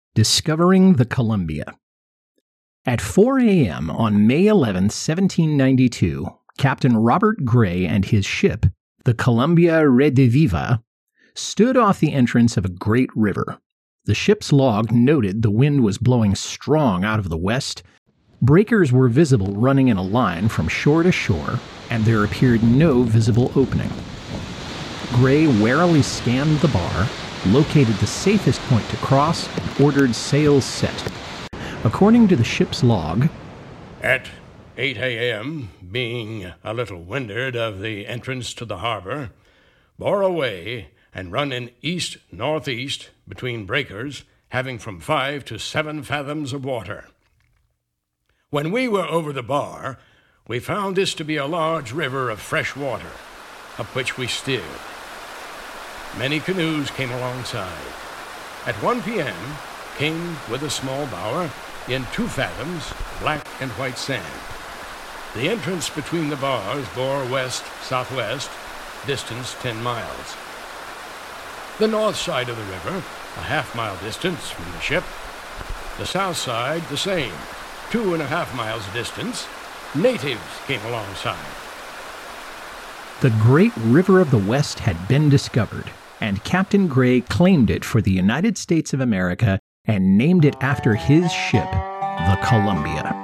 Discovering the Columbia. At 4 a.m. on May 11, 1792, Captain Robert Gray and his ship, the Columbia Rediviva, stood off the entrance of a great river. The ship's log noted the wind was blowing strong out of the west. Breakers were visible running in a line from shore to shore, and there appeared no visible opening. Gray warily scanned the bar, located the safest point to cross, and ordered sails set. According to the ship's log, at 8 a.m., being a little windward of the entrance to the harbor, bore away and run in east-northeast between breakers, having from 5 to 7 fathoms of water. When we were over the bar, we found this to be a large river of fresh water, up which we steered. Many canoes came alongside. At 1 p.m., came with a small bower in 2 fathoms, black and white sand. The entrance between the bars bore west-southwest, distance 10 miles. The north side of the river, a half-mile distance from the ship. The south side, the same, 2.5 miles distance. Natives came alongside. The Great River of the West had been discovered, and Captain Gray claimed it for the United States of America and named it after his ship, the Columbia.